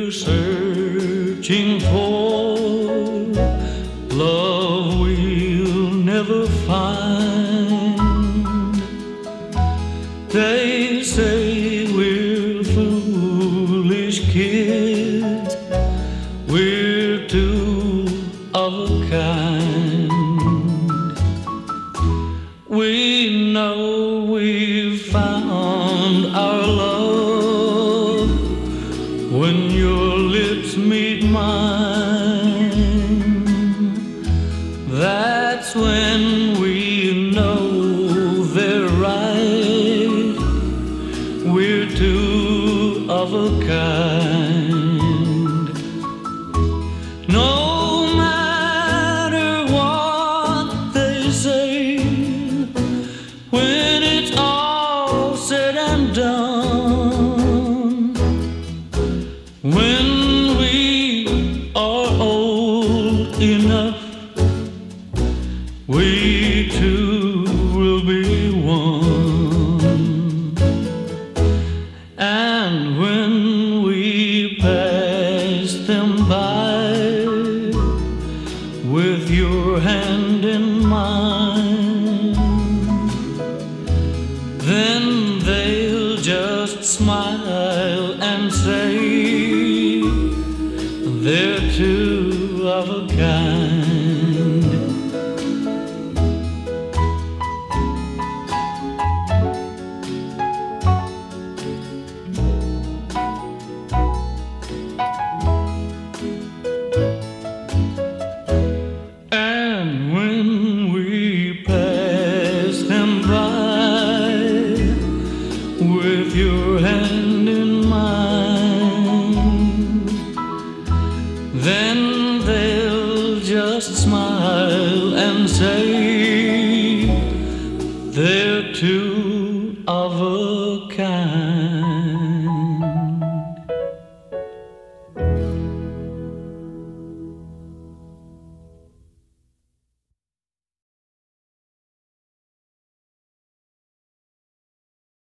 we're searching for love we'll never find. They say we're foolish kids, we're two of a kind. We know we've found our love when your lips meet mine. That's when we know they're right. We're two of a kind. No matter what they say, when it's all said and done, when we are old enough, we two will be one. And when we pass them by with your hand in mine, then they'll just smile and say they're two of a kind. And when we pass them by with your hand in mine, then they'll just smile and say